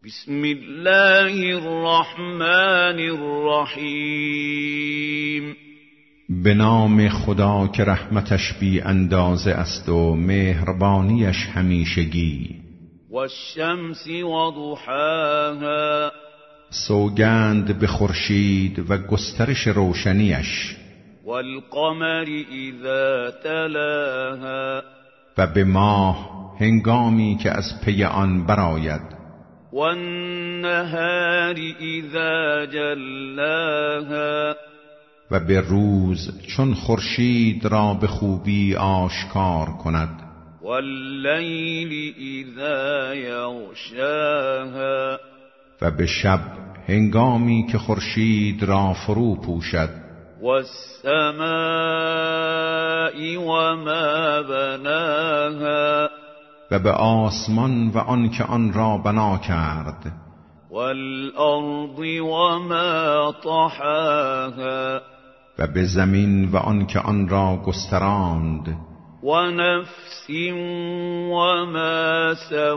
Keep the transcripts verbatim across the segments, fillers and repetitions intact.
بسم الله الرحمن الرحیم. به نام خدا که رحمتش بی اندازه است و مهربانیش همیشگی. والشمس وضحاها. سوگند به خورشید و گسترش روشنیش. والقمر اذا تلاها. و به ماه هنگامی که از پی آن برآید. والنهار اذا جلاها. و به روز چون خورشید را به خوبی آشکار کند. واللیل اذا یغشاها. و به شب هنگامی که خورشید را فرو پوشد. والسماء وما بناها. و به آسمان و آن که آن را بنا کرد. والارض وما طحاها. و به زمین و آن که آن را گستراند. ونفس وما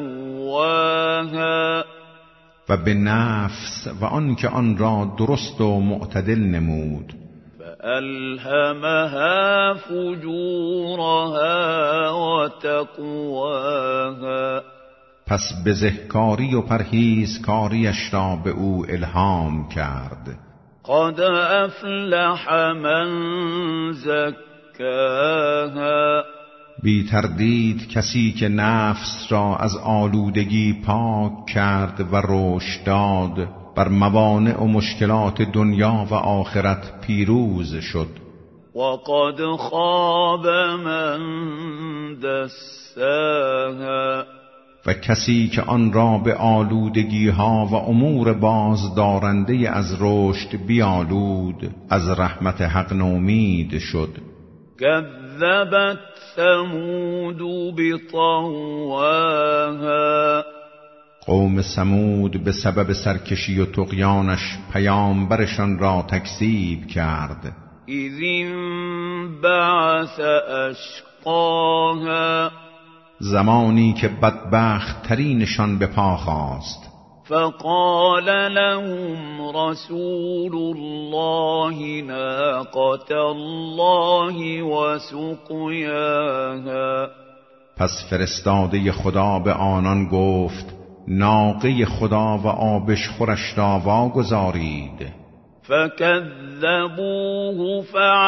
سواها. و به نفس و آن که آن را درست و معتدل نمود. فألهمها فجورها وتقواها. پس بزهکاری و پرهیزکاریش را به او الهام کرد. قد افلح من زکاها. بی تردید کسی که نفس را از آلودگی پاک کرد و رشد داد، بر موانع و مشکلات دنیا و آخرت پیروز شد. وقد خاب من دساها. و کسی که آن را به آلودگی ها و امور بازدارنده از رشد بیالود، از رحمت حق نومید شد. کذبت ثمود بطغواها. قوم ثمود به سبب سرکشی و طغیانش پیامبرشان را تکذیب کرد. اذ انبعث اشقاها. زمانی که بدبخت ترینشان به پا خاست. فقال لهم رسول الله ناقة الله وسقیاها. پس فرستاده خدا به آنان گفت ناقه خدا و آبش خورش را واگذارید. فكذبوه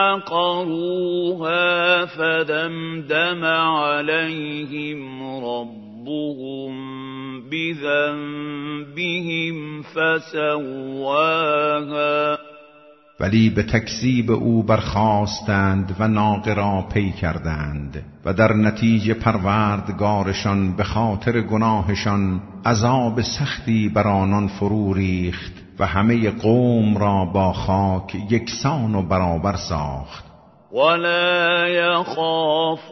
فعقروها فدمدم عليهم ربهم بذنبهم فسواها. ولی به تکذیب او برخاستند و ناقه را پی کردند و در نتیجه پروردگارشان به خاطر گناهشان عذاب سختی بر آنان فرو ریخت و همه قوم را با خاک یکسان و برابر ساخت. ولا يخاف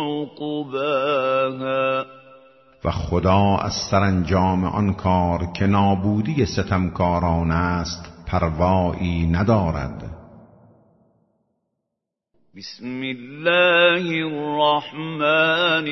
عقباها. و خدا از سرانجام آن کار که نابودی ستمکاران است پروایی ندارد. بسم الله الرحمن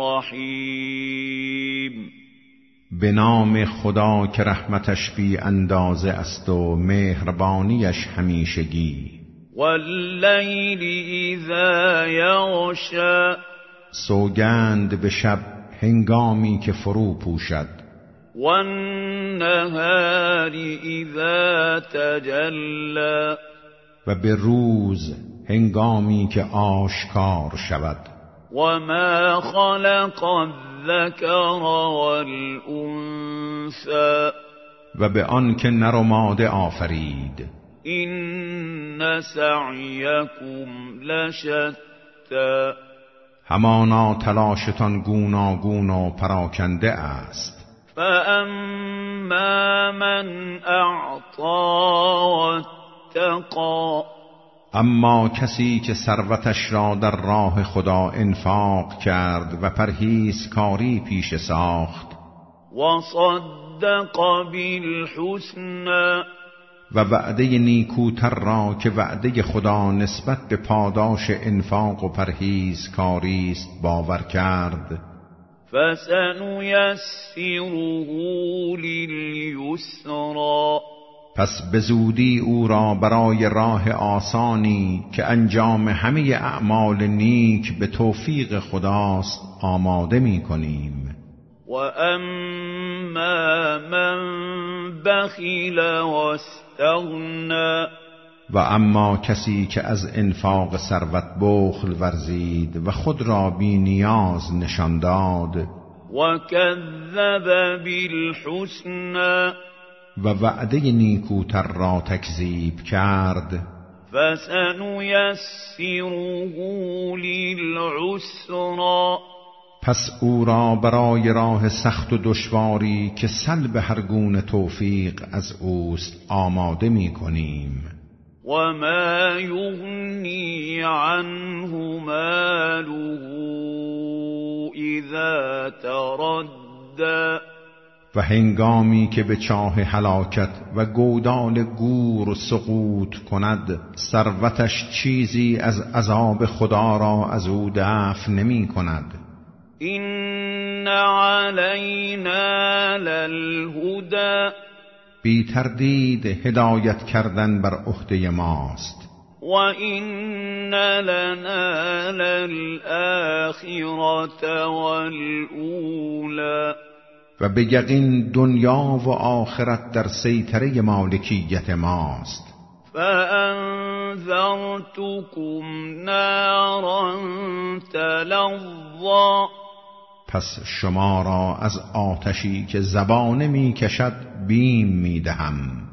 الرحیم. به نام خدا که رحمتش بی اندازه است و مهربانیش همیشگی. واللیل اذا یغشا. سوگند به شب هنگامی که فرو پوشد. والنهار اذا تجلی. و به روز هنگامی که آشکار شود. وما خلق الذکر والانثى. و به آن که نر و ماده آفرید. این سعیکم لشتی. همانا تلاشتان گوناگون و پراکنده است. فاما من اعطا واتقا. اما کسی که ثروتش را در راه خدا انفاق کرد و پرهیزکاری پیش ساخت. و صدق بالحسنی. و وعده نیکوتر را که وعده خدا نسبت به پاداش انفاق و پرهیزکاری است باور کرد. فسنیسره پس به زودی او را برای راه آسانی که انجام همه اعمال نیک به توفیق خداست آماده می کنیم. و اما من بخل و استغنى، و اما کسی که از انفاق ثروت بخل ورزید و خود را بی نیاز نشان داد، و کذب بالحسنى، و وعده نیکوتر را تکذیب کرد، فسنیسره للعسرى، پس او را برای راه سخت و دشواری که سلب هر گونه توفیق از اوست آماده می کنیم. و ما یغنی عنه ماله اذا تردى، و هنگامی که به چاه هلاکت و گودال گور سقوط کند، ثروتش چیزی از عذاب خدا را از او دفع نمی کند. این علینا للهدى، بی تردید هدایت کردن بر عهده ماست. و این لنا للآخرة والأولى، و به یقین دنیا و آخرت در سیطره مالکیت ماست. فأنذرتكم نارا تلظى، پس شما را از آتشی که زبانه می کشد بیم می دهم.